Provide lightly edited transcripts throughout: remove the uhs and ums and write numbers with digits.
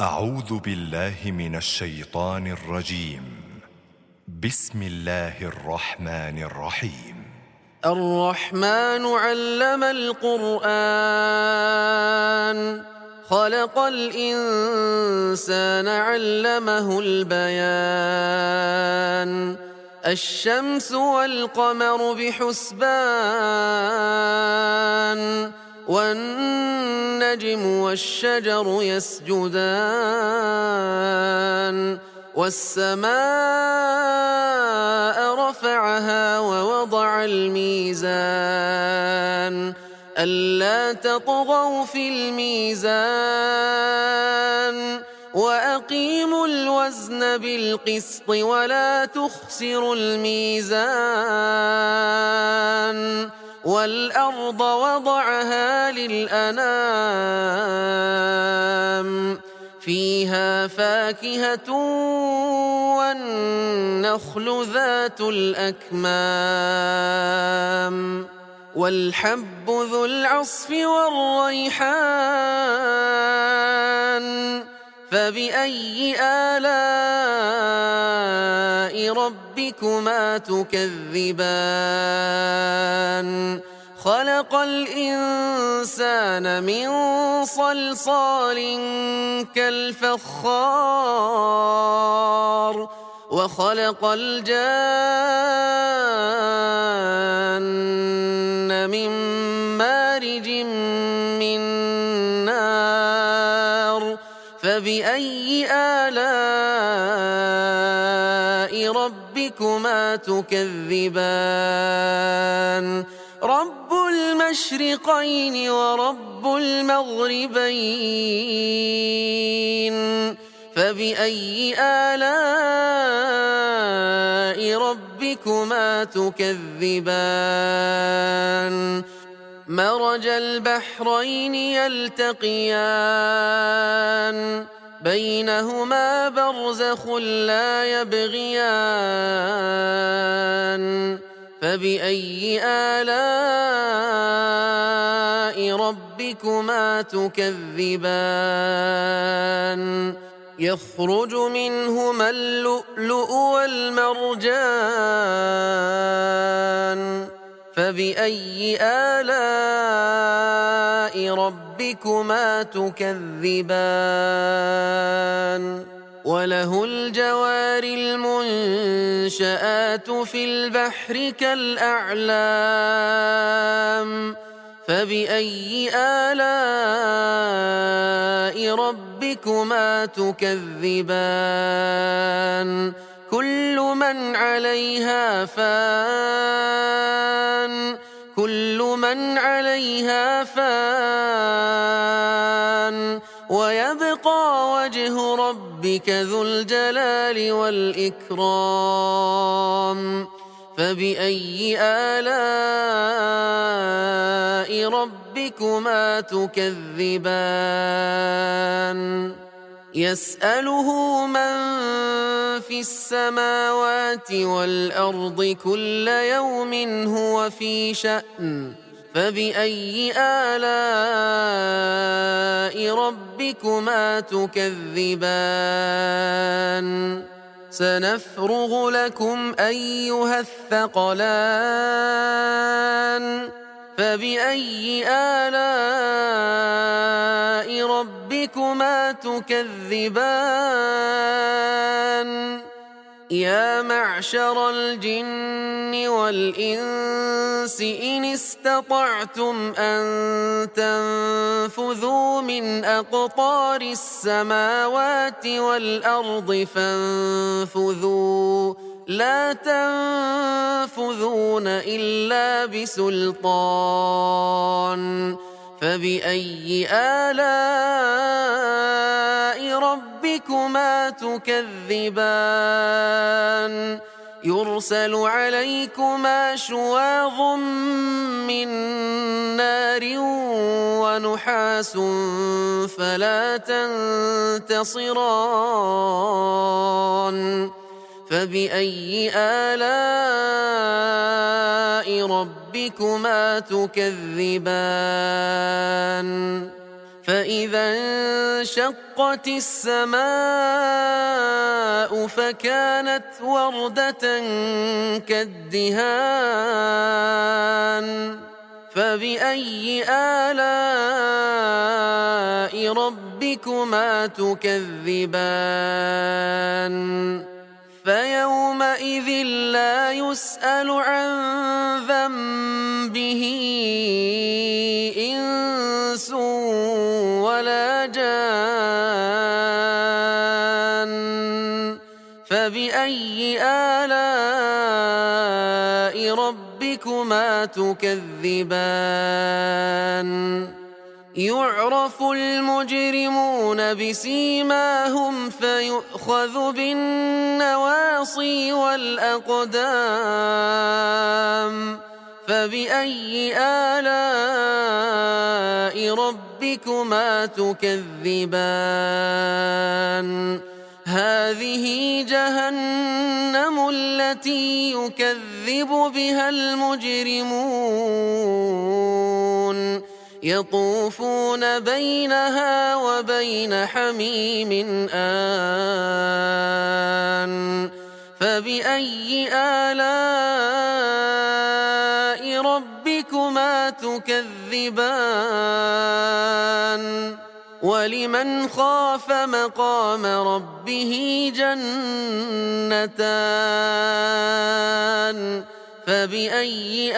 أعوذ بالله من الشيطان الرجيم. بسم الله الرحمن الرحيم. الرحمن علم القرآن خلق الإنسان علمه البيان الشمس والقمر بحسبان والنجم والشجر يسجدان والسماء رفعها ووضع الميزان ألا تطغوا في الميزان وأقيموا الوزن بالقسط ولا تخسروا الميزان والأرض وضعها للأنام فيها فاكهة والنخل ذات الأكمام والحب ذو العصف والريحان فبأي آلاء ربكما تكذبان خلق الإنسان من صلصال كالفخار وخلق الجان من مارج من نار فبأي آلاء ربكما تكذبان رب المشرقين ورب المغربين فبأي آلاء ربكما تكذبان مرج البحرين يلتقيان بينهما برزخ لا يبغيان فبأي آلاء ربكما تكذبان يخرج منهما اللؤلؤ والمرجان فبأي آلاء ربكما تكذبان وله الجوار المنشآت في البحر كالأعلام فبأي آلاء ربكما تكذبان كل من عليها فان ويبقى وجه ربك ذو الجلال والإكرام فبأي آلاء ربكما تكذبان يسأله من في السماوات والأرض كل يوم هو في شأن فبأي آلاء ربكما تكذبان سنفرغ لكم أيها الثقلان فبأي آلاء ربكما تكذبان يا معشر الجن والإنس إن استطعتم أن تنفذوا من أقطار السماوات والأرض فانفذوا لا تنفذون إلا بسلطان فبأي آلاء ربكما تكذبان يرسل عليكما شواظ من نار ونحاس فلا تنتصران فبأي آلاء ربكما تكذبان فإذا انشقت السماء فكانت وردة كالدهان فبأي آلاء ربكما تكذبان فيومئذ لا يسأل عن ذنبه إنس ولا جان فبأي آلاء ربكما تكذبان يعرف المجرمون بسيماهم فيؤخذ بالنواصي والأقدام فبأي آلاء ربكما تكذبان هذه جهنم التي يكذب بها المجرمون يطوفون بينها وبين حميم آن فبأي آلاء ربكما تكذبان ولمن خاف مقام ربه جنتان فبأي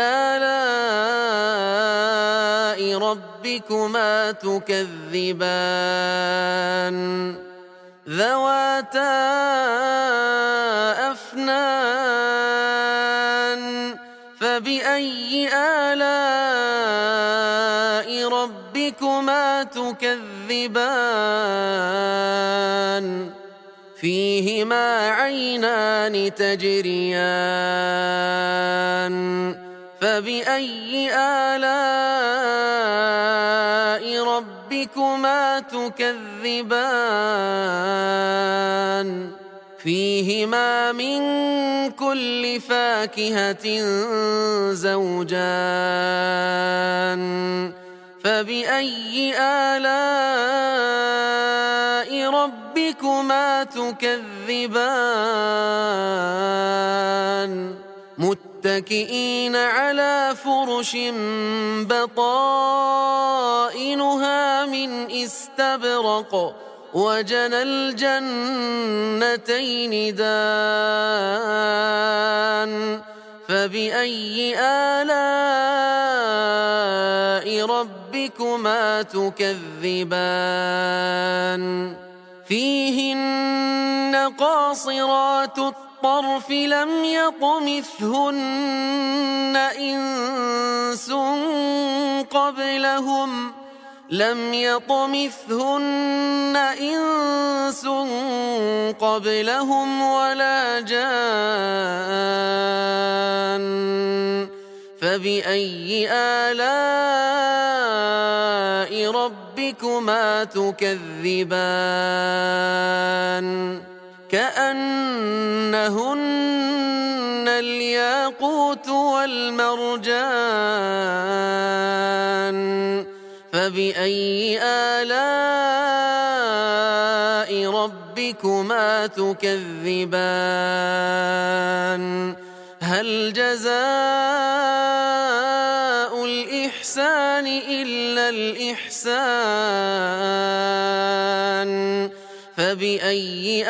آلاء ربكما تكذبان ذواتا أفنان فبأي آلاء ربكما تكذبان فيهما عينان تجريان فبأي آلاء ربكما تكذبان فيهما من كل فاكهة زوجان فبأي آلاء ربكما تكذبان متكئين على فرش بطائنها من استبرق وجنى الجنتين دان فبأي آلاء ربكما تكذبان فيهن قاصرات الطرف لم يطمثهن إنس قبلهم ولا جان فبأي آلاء ربكما تكذبان كأنهن الياقوت والمرجان فبأي آلاء ربكما تكذبان هل جزاء الإحسان إلا الإحسان فبأي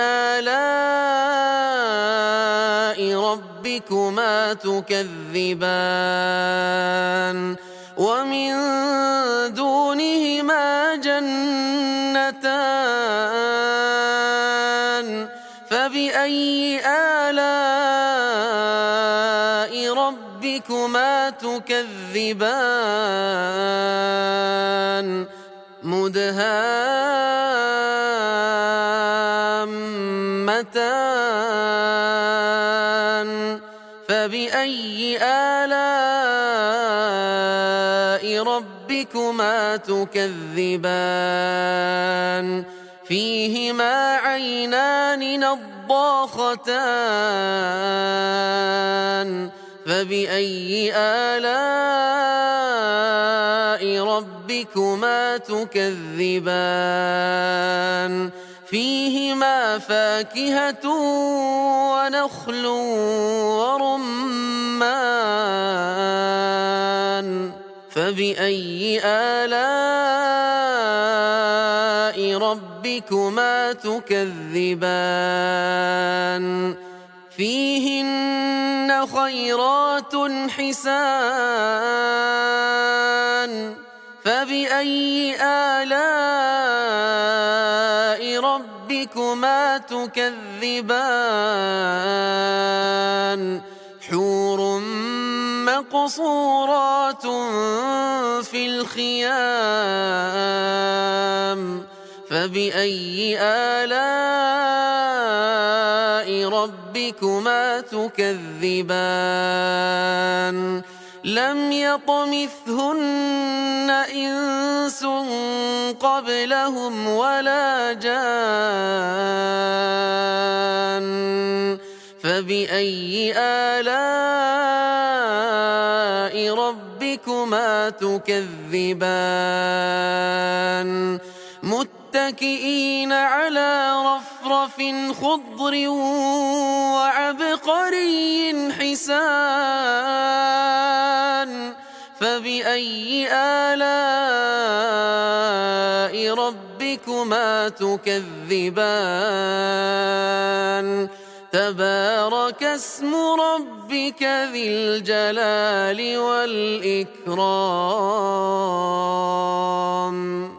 آلاء ربكما تكذبان ومن دونهما جنتان فبأي آلاء ربكما تكذبان مدهامتان فبأي آلاء ربكما تكذبان فيهما عينان نضاختان فبأي آلاء ربكما ربكما تكذبان فيهما فاكهة ونخل ورمان فبأي آلاء ربكما تكذبان فيهن خيرات حسان فبأي آلاء ربكما تكذبان حور مقصورات في الخيام فبأي آلاء ربكما تكذبان لم يطمثهن إنس قبلهم ولا جان فبأي آلاء ربكما تكذبان متكئين على رفرف خضر وعبقري حسان فبأي آلاء ربكما تكذبان تبارك اسم ربك ذي الجلال والإكرام